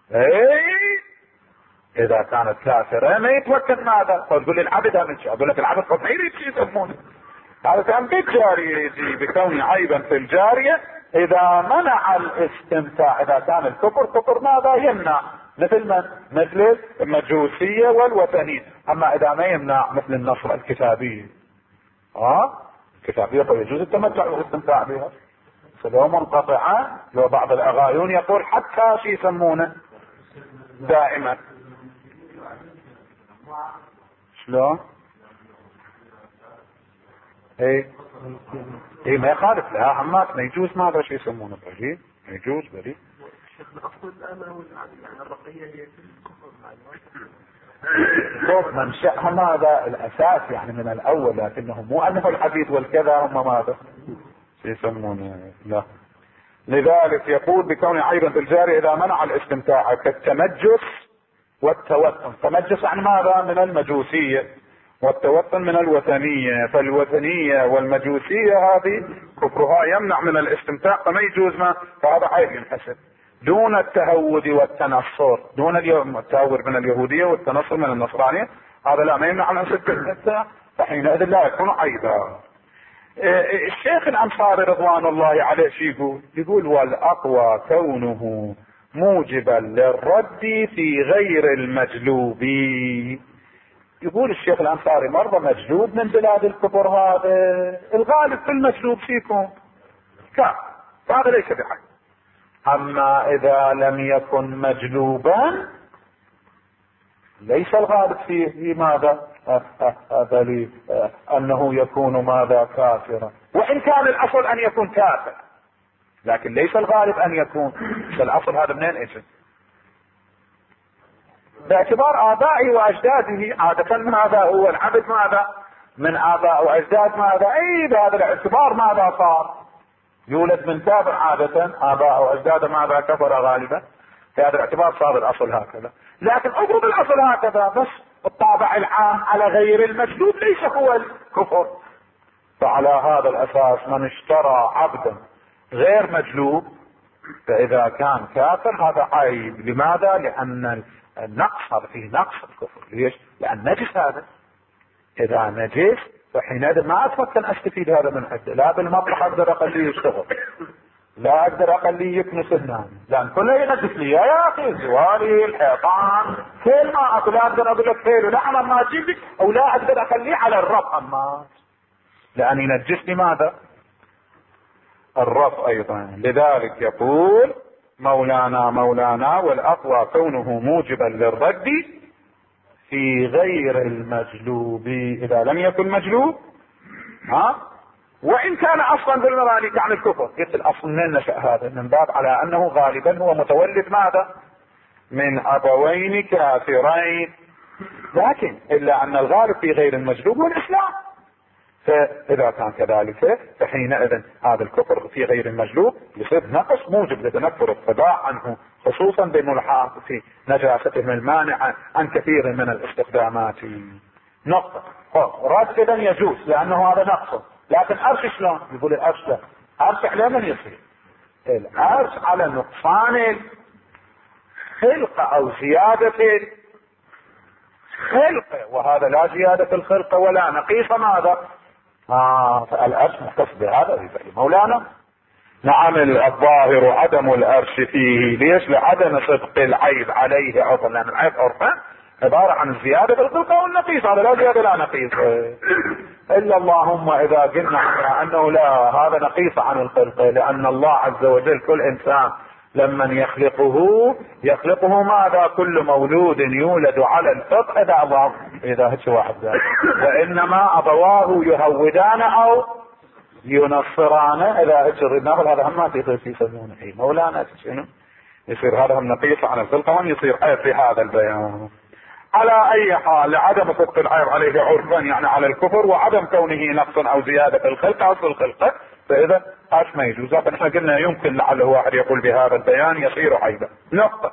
اذا كانت كافرة ما يتمكن ماذا؟ تقول لي العبد اقول لك العبد قد ما يريد شيء يسمونه. هذا كان بالجارية يجي بكونه عيبا في الجارية اذا منع الاستمتاع. اذا كان الكفر ماذا يمنع؟ مثل المجوسية والوثنية. اما اذا ما يمنع مثل النصر الكتابية، الكتابية يجوز التمتع والاستمتاع بها. فلو منقطعة، لو بعض الاغايون يقول حتى شي يسمونه دائما. شلون؟ ايه ما يخالف لها عمات، ما يجوز ماذا شي يسمونه بريء، ما يجوز بريء. منشأها ماذا الاساس يعني من الاول، لكنه مو انه العبيد والكذا هم ماذا يسمونه، لا. لذلك يقول بكون عيبا في الجاري اذا منع الاستمتاع كالتمجس والتوثن. تمجس عن ماذا؟ من المجوسية، والتوثن من الوثنية. فالوثنية والمجوسية هذه كفرها يمنع من الاستمتاع فما يجوز فهذا عيب ينحسب دون التهود والتنصر، دون التهور من اليهودية والتنصر من النصرانية. هذا لا، ما يمنع من الاستمتاع، فحينئذ لا يكون عيبا. الشيخ الأنصاري رضوان الله عليه شو يقول؟ والأقوى كونه موجبا للرد في غير المجلوب. يقول الشيخ الأنصاري مرة مجلوب من بلاد الكفر، هذا الغالب في المجلوب فيكم فهذا ليس بحق. أما إذا لم يكن مجلوبا ليس الغالب فيه ماذا أنه يكون ماذا كافرا، وإن كان الأصل أن يكون كافر، لكن ليس الغالب أن يكون. الأصل هذا منين اجى؟ باعتبار آبائه وأجداده عادة. ماذا هو العبد؟ ماذا من آباء وأجداد ماذا؟ بهذا الاعتبار ماذا صار؟ يولد من كافر عادة، آباء وأجداد ماذا كفر غالبا. في هذا الاعتبار صار الأصل هكذا. لكن افرض الأصل هكذا بس الطابع العام على غير المجلوب ليس هو الكفر، فعلى هذا الأساس من اشترى عبدا غير مجلوب فإذا كان كافر هذا عيب. لماذا؟ لأن النقص هذا فيه نقص الكفر. ليش؟ لأن نجس هذا. إذا نجس فحينئذ ما أتمكن أستفيد هذا من عنده، لا بالمطرح أقدر أخليه يشتغل، لا أقدر أخليه يكنس هنا، لأن كله ينجس لي يا أخي الزوالي الحيطان كل ما أقول. لا أقدر أقول لك خير لا ما أجيب لك، أو لا أقدر أخليه على الرب أما لأن ينجس لي ماذا؟ الرب أيضا. لذلك يقول مولانا والأقوى كونه موجبا للرد في غير المجلوب. إذا لم يكن مجلوب وإن كان أصلا بالمراني عن الكفر. قلت الأصل من نشأ هذا؟ من باب على أنه غالبا هو متولد ماذا؟ من أبوين كافرين، لكن إلا أن الغالب في غير المجلوب هو الإسلام. فإذا كان كذلك فحينئذ هذا الكفر في غير المجلوب يصير نقص موجب لتنفر الطباع عنه، خصوصا بملحق في نجاستهم المانعة عن كثير من الاستخدامات. نقطة رد إذن يجوز لأنه هذا نقص. لكن أرش شلون؟ يقول الأرش لا، أرش على من يصير؟ الأرش على نقصان الخلقة أو زيادة الخلقة، وهذا لا زيادة الخلقة ولا نقيص ماذا؟ فالأرش مختص بهذا مولانا. نعم الظاهر عدم الأرش فيه. ليش؟ لعدم صدق العيب عليه عرفا، لأن العيب عرفا عبارة عن الزيادة بالخلقة والنقيص، هذا لا زيادة لا نقيص. إلا اللهم إذا قلنا مع انه لا، هذا نقيص عن الخلقة، لان الله عز وجل كل انسان لمن يخلقه ماذا؟ كل مولود يولد على الفطر اذا هيك واحد ذلك، وانما ابواه يهودان او ينصران اذا هيك ناخذ هذا هم ما يصير في يسمونه مولانا شنو يصير هذا هم نقيص عن الخلقة، هم يصير عيب في هذا البيان. على اي حال لعدم صدق العيب عليه عرفا يعني على الكفر، وعدم كونه نقص او زيادة في الخلقة اصل الخلقة، فاذا ايش ما يجوز. لكن احنا قلنا يمكن لعله واحد يقول بهذا البيان يصير عيبا. نقطة.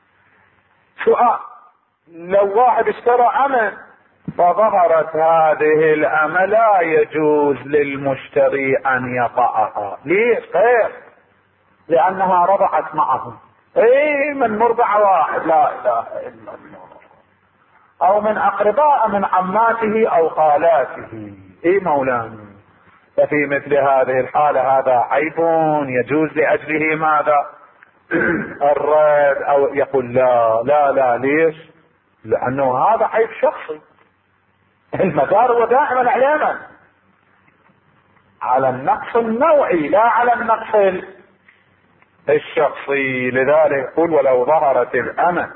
سؤال: لو واحد اشترى امة فظهرت هذه الامة لا يجوز للمشتري ان يطأها، ليش؟ خير، لانها رضعت معه، من مرضع واحد لا اله الا الله، او من اقرباء من عماته او خالاته، مولانا. ففي مثل هذه الحالة هذا عيب يجوز لاجله ماذا؟ الرد. او يقول لا لا لا، ليش؟ لانه هذا عيب شخصي، المدار هو دائما على من؟ على النقص النوعي لا على النقص الشخصي. لذلك يقول: ولو ظهرت الأمة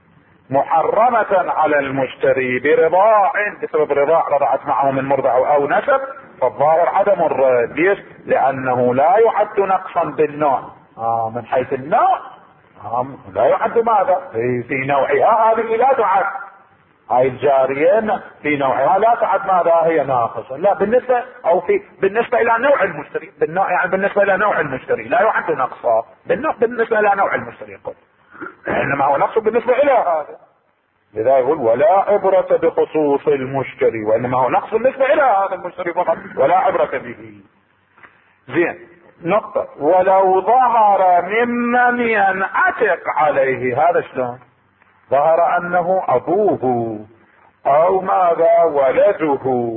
محرمة على المشتري برضاع، بسبب رضاع رضعت معه من مرضع او نسب، فالظاهر عدم الرد. ليش؟ لانه لا يعد نقصا بالنوع، من حيث النوع لا يعد ماذا؟ في نوعها هذه لا تعد، هاي الجارية في نوعها لا تعد ماذا؟ هي ناقصة. لا، بالنسبة الى نوع المشتري، بالنوع يعني بالنسبة الى نوع المشتري لا يعد نقصا بالنسبة الى نوع المشتري، يقول انما هو نقص بالنسبة الى هذا. لذا يقول: ولا عبرة بخصوص المشتري، وانما هو نقص بالنسبة الى هذا المشتري فقط، ولا عبرة به. زين. نقطة: ولو ظهر ممن ينعتق عليه، هذا شلون؟ ظهر انه ابوه او ماذا؟ ولده،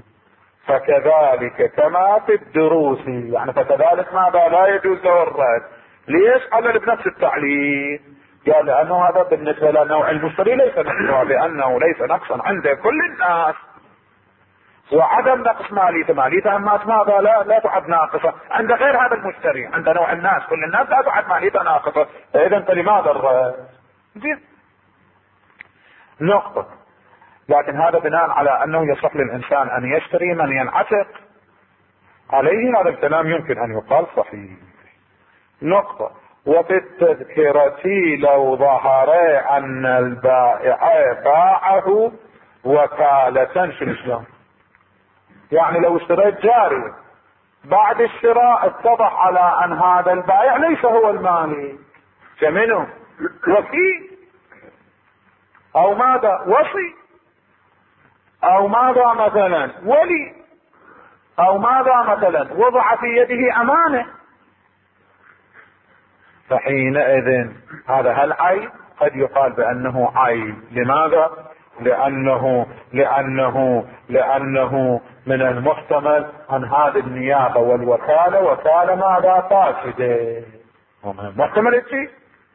فكذلك كما في الدروس، يعني فكذلك ماذا؟ لا يجوز له الرد. ليش؟ قال بنفس التعليل، قال لانه هذا بالنسبة لنوع المشتري ليس نقصا، لانه ليس نقصا عند كل الناس، وعدم نقص ماليته ماذا؟ لا تعد ناقصة عند غير هذا المشتري، عند نوع الناس كل الناس لا تعد ماليته ناقصة، فاذا فلماذا الرد؟ زين. نقطة. لكن هذا بناء على انه يصح للانسان ان يشتري من ينعتق عليه، هذا الكلام يمكن ان يقال صحيح. نقطة: وفي التذكرة لو ظهر ان البائع باعه وكالة، شنو؟ يعني لو اشتريت جارية بعد الشراء اتضح على ان هذا البائع ليس هو المالك، فمنه وكيل او ماذا؟ وصي، او ماذا مثلا؟ ولي، او ماذا مثلا؟ وضع في يده امانة، فحينئذ هذا هل عيب؟ قد يقال بانه عيب. لماذا؟ لانه من المحتمل ان هذه النيابة والوكالة وكالة ماذا؟ فاسدة، محتمل شيء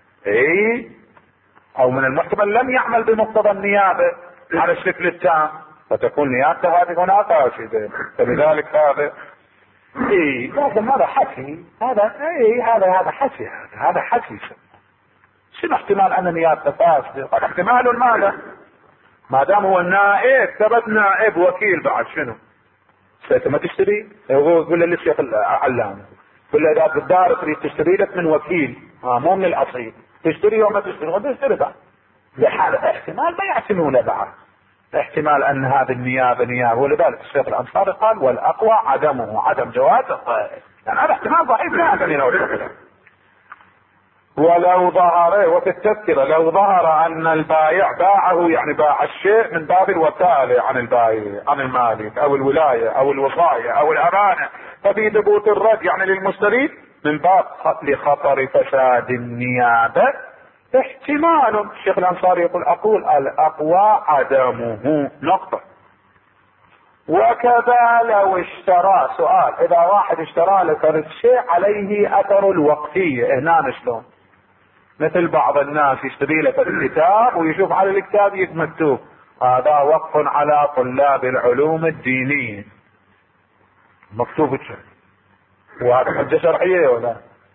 او من المحتمل لم يعمل بمقتضى النيابة على الشكل التام، فتكون نيابته هذه هنا فاسدة. فلذلك هذا لكن هذا حكي، هذا حكي، هذا حكي. شنو احتمال ان نيابته فاسدة؟ قد احتمال ماذا؟ ما دام هو النائب، ثبت نائب وكيل بعد، شنو؟ ما تشتري؟ يقول للشيخ العلامة، يقول له اذا بالدار تريد تشتري لك من وكيل، مو من الاصيل، تشتري وما تشتري بعد، لحالة احتمال ما يعتنونه بعد، احتمال ان هذه النيابة نيابة. ولذلك الشيخ الانصاري قال: والاقوى عدمه، عدم جوازه، يعني هذا احتمال ضعيف جدا. ولو ظهر، وفي التذكرة لو ظهر ان البائع باعه، يعني باع الشيء من باب الوكالة عن البائع عن المالك او الولاية او الوصاية او الامانة، ففي ثبوت الرد يعني للمشتري من باب لخطر فساد النيابة احتمال. الشيخ الانصاري يقول: اقول الاقوى عدمه. نقطة. وكذا لو اشترى، سؤال: اذا واحد اشترى لك الشيء عليه اثر الوقفية، هنا شلون؟ مثل بعض الناس يشتري لك الكتاب ويشوف على الكتاب يتمتوه، هذا وقف على طلاب العلوم الدينية، مكتوب شيء، وهذا حجة شرعية ولا؟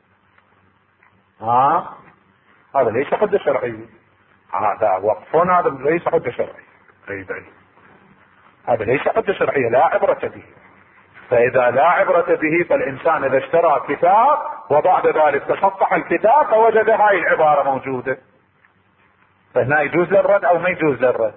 هذا ليس حجة شرعية، هذا وقف، هذا ليس حجة شرعية، هذا ليس حجة شرعية، لا عبرة به. فإذا لا عبرة به، فالإنسان إذا اشترى كتاب وبعد ذلك تصفح الكتاب فوجد هاي العبارة موجودة، فهنا يجوز للرد أو ما يجوز للرد؟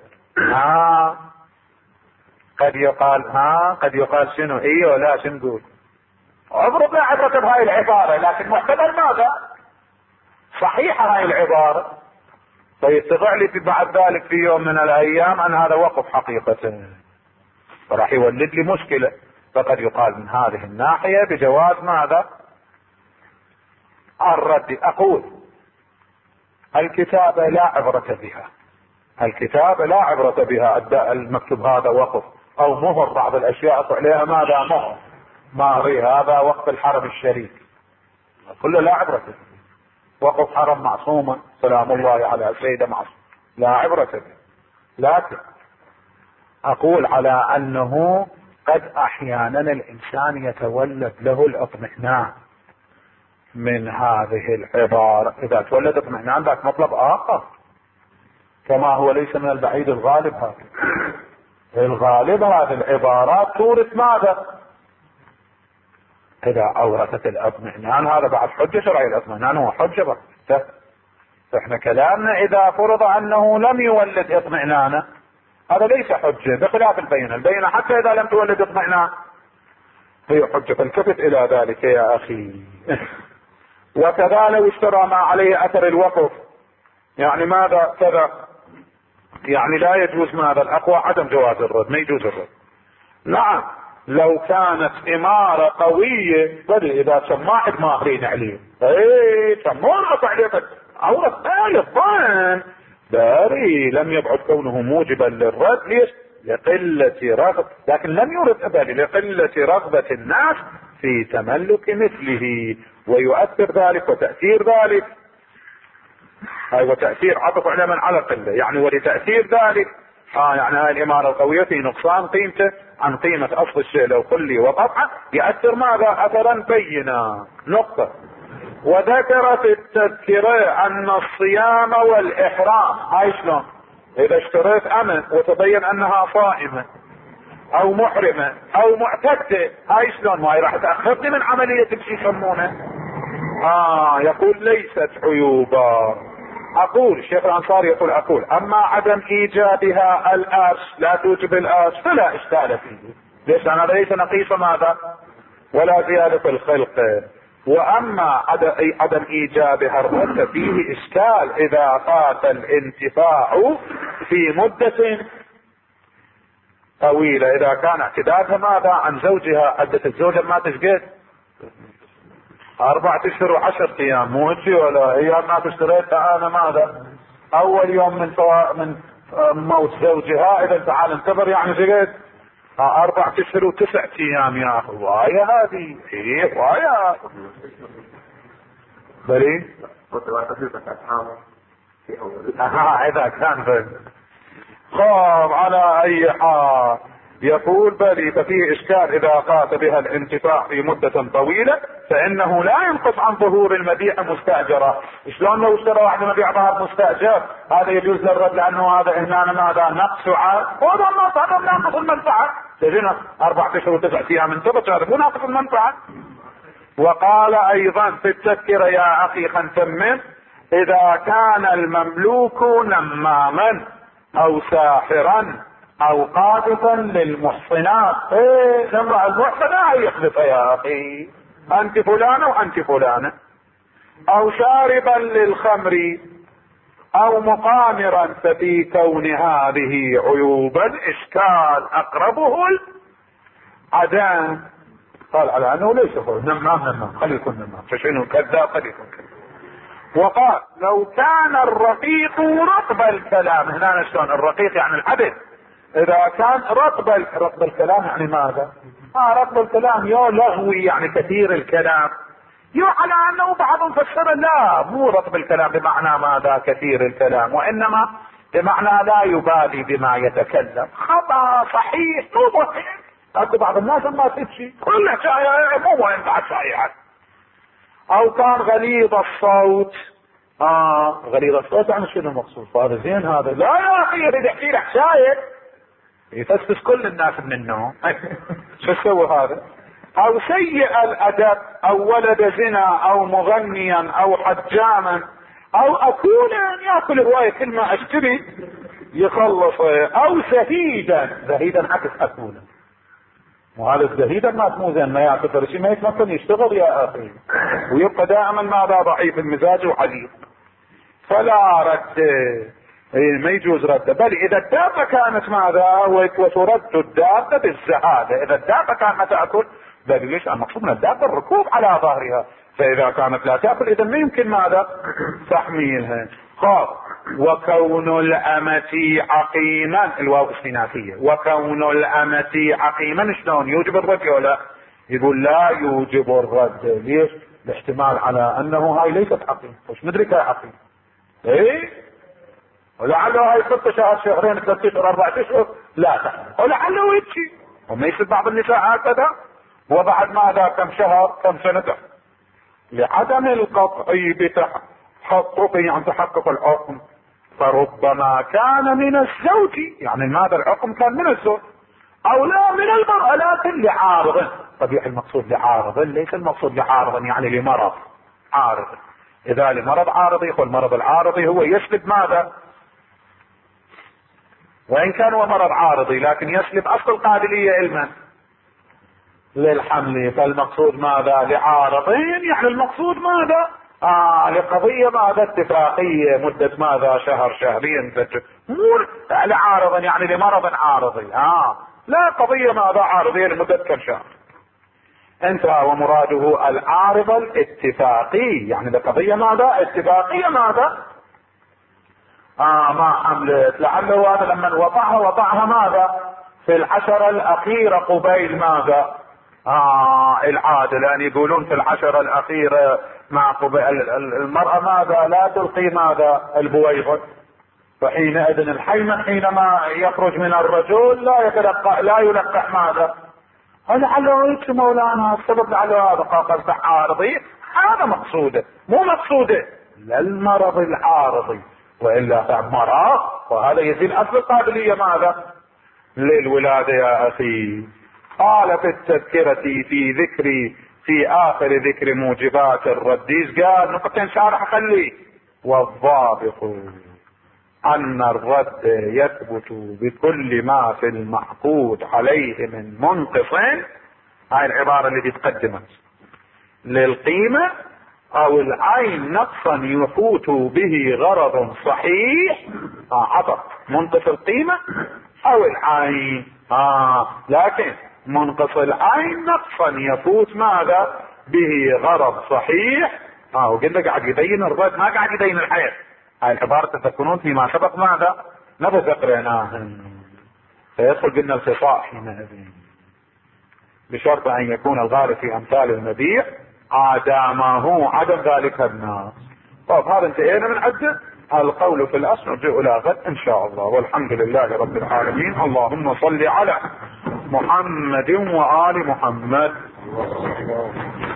قد يقال شنو؟ ايوه لا، شنو نقول؟ عبرة لا عبرة بهاي العبارة، لكن محتمل ماذا؟ صحيحة هاي العبارة، فيتضح لي بعد ذلك في يوم من الأيام أن هذا وقف حقيقة، فراح يولد لي مشكلة. فقد يقال من هذه الناحية بجواز ماذا؟ الرد. أقول الكتابة لا عبرة بها، الكتابة لا عبرة بها، المكتوب هذا وقف أو مهر، بعض الأشياء أطلع عليها ماذا؟ مهر، مهري هذا وقف الحرم الشريف، كله لا عبرة به. وقف حرم معصومة سلام الله على سيدة معصومة، لا عبرة به. لكن أقول على أنه قد أحيانا الإنسان يتولد له الاطمئنان من هذه العبارة. إذا تولد اطمئنان ذاك مطلب آخر، كما هو ليس من البعيد الغالب هذا. الغالب هذه العبارات تورث ماذا؟ إذا أورثت الاطمئنان، هذا بعد حجة شرعية، الاطمئنان هو حجة بس. فإحنا كلامنا إذا فرض أنه لم يولد اطمئنانا هذا ليس حجة، بخلاف البينة حتى إذا لم تولد اطمئنان هي حجة، فالتفت إلى ذلك يا أخي. وكذا لو اشترى ما عليه أثر الوقف، يعني ماذا كذا، يعني لا يجوز ماذا؟ الأقوى عدم جواز الرد، ما يجوز الرد. نعم لو كانت إمارة قوية، بدي إذا سماعت ماهرين عليه، سمون عليه أورث الظن باري، لم يبعد كونه موجبا للرد. ليش؟ لقلة رغبة، لكن لم يرد أبدا، لقلة رغبة الناس في تملك مثله، ويؤثر ذلك وتأثير ذلك، وتأثير عطف على من على قلة، يعني ولتأثير ذلك يعني هاي الإمارة القوية في نقصان قيمته عن قيمة أصل الشيء لو قلي وقطعه، يأثر ماذا؟ أثرا بينا. نقطة. وذكر في التذكرة أن الصيام والإحرام، هاي شلون؟ إذا اشتريت أمن وتبين أنها صائمة أو محرمة أو معتدة، هاي شلون؟ ما هي راح تأخذني من عملية شو يسمونه؟ يقول ليست عيوبا. أقول الشيخ الأنصاري يقول أما عدم إيجابها الآش لا توجب الآش فلا إشكال فيه. ليش؟ لأن هذا ليس نقيص ماذا؟ ولا زيادة الخلق. وأما عدم إيجابها الرد فيه إشكال إذا فات الانتفاع في مدة طويلة، إذا كان اعتدادها ماذا؟ عن زوجها، عدة الزوجة ما تشقد 4 أشهر و10 أيام، مو هيك ولا؟ ايام ما اشتريتها انا ماذا؟ اول يوم من موت زوجها، اذا تعال انتظر يعني شقد 4 أشهر و9 أيام يا اخي. وايه هذه؟ وايه بلي اذا كان خاب على اي حال. يقول بلي ففيه اشكال اذا فات بها الانتفاع في مدة طويلة فانه لا ينقص عن ظهور المبيع مستأجرة. شلون لو اشترى واحد مبيع ظهر مستأجر هذا يجوز للرد، لانه هذا هنا ماذا؟ نقص عاد، هذا ناقص المنفعة. تجينا 4 أشهر و9 أيام انتبه، هذا مو ناقص المنفعة. وقال ايضا في التذكرة يا اخي خنتمم، اذا كان المملوك نماما او ساحرا او قاذفا للمحصنات، نمرة المحصنة يخذفها يا اخي، انت فلانة وانت فلانة، او شاربا للخمر او مقامرا، ففي كون هذه عيوبا اشكال اقربه العدم. قال على انه ليس هو نمام، قد يكون نمام، فشنو كذاب، قد يكون كذاب. وقال لو كان الرقيق رطب الكلام، هنا شلون الرقيق؟ يعني العبد. اذا كان رطب الكلام يعني ماذا؟ رطب الكلام يا لغوي، يعني كثير الكلام، على انه بعضهم فسر لا، مو رطب الكلام بمعنى ماذا؟ كثير الكلام، وانما بمعنى لا يبالي بما يتكلم. خطأ صحيح مو مهم، اكو بعض الناس ما تمشي كلها شايعة مو مهم بعد شايعة. او كان غليظ الصوت. غليظ الصوت يعني شنو المقصود؟ هذا زين هذا؟ لا يا اخي يريد يحكي لك شايع يفسس كل الناس من النوم. شو سوى هذا؟ او سيء الادب او ولد زنا او مغنيا او حجاما او اكولا ياكل هواية كل ما اشتري يخلص، او زهيدا عكس اكولا. وهذا الزهيدا ما مو زين ما ياكل شيء ما يتمكن يشتغل يا اخي ويبقى دائما ماذا ضعيف المزاج وحزين. فلا رد ما يجوز رده، بل اذا الدابة كانت ماذا وترد الدابة بالزهادة. اذا الدابة كانت تأكل بل ليش المقصود من الدابة الركوب على ظهرها، فاذا كانت لا تأكل اذا ما يمكن ماذا تحميلها. وكون الأمة عقيما، الواو استئنافية، وكون الأمة عقيما شلون يوجب الرد ولا؟ يقول لا يوجب الرد. ليش؟ الاحتمال على انه هاي ليست عقيم، وش ندركها عقيم؟ ايه ولعله هاي 6 شهر شهرين 3 اشهر 4 اشهر لا تحمل، ولعله يبكي. وما يصير بعض النساء هكذا وبعد ماذا كم شهر كم سنة لعدم القطع بتحقق يعني تحقق الحكم. فربما كان من الزوج، يعني ماذا الحكم كان من الزوج، او لا من المرأة لكن لعارض. طبيعي المقصود لعارض، ليس المقصود لعارض يعني لمرض عارض. اذا لمرض عارضي فالمرض العارضي هو يسلب ماذا، وان كان هو مرض عارضي لكن يسلب اصل القابلية علما للحمل. فالمقصود ماذا لعارضين، يعني المقصود ماذا لقضية ماذا اتفاقية مدة ماذا شهر شهرين 3 مو لعارضا يعني لمرض عارضي. لا قضية ماذا عارضية لمدة كم شهر. انتهى. ومراده العارض الاتفاقي يعني لقضية ماذا اتفاقية ماذا ما حملت. لعله هذا لما وضعها ماذا في العشرة الأخيرة قبيل ماذا العادة، لأن يقولون في العشرة الأخيرة مع المرأة ماذا لا تلقي ماذا البويضة، فحينئذ الحيمن حينما يخرج من الرجل لا يلقح ماذا. لعله هيك مولانا السبب لعله هذا قصد عارضي، هذا مقصوده مو مقصوده للمرض العارضي، والا فمرض وهذا يزيل اصل القابلية ماذا للولادة يا اخي. قال في التذكرة في اخر ذكر موجبات الرد قال نقطتين شارح خليه. والضابط ان الرد يثبت بكل ما في المحقود عليه من منقص، هاي العبارة التي تقدمت للقيمة او العين نقصا يفوت به غرض صحيح، عطف منقص القيمة او العين لكن منقص العين نقصا يفوت ماذا به غرض صحيح. وقلنا قاعد يبين الرد ما قاعد يبين الحياة. هاي العبارة تذكرون فيما سبق ماذا نبذ قريناه، فيدخل قلنا الخطاء حينئذ بشرط ان يكون الغالب في امثال المبيع عدمه عدم ذلك الناس. طيب هذا انتهينا من عده. القول في الاصل نرجع الى غد ان شاء الله، والحمد لله رب العالمين. اللهم صل على محمد وآل محمد.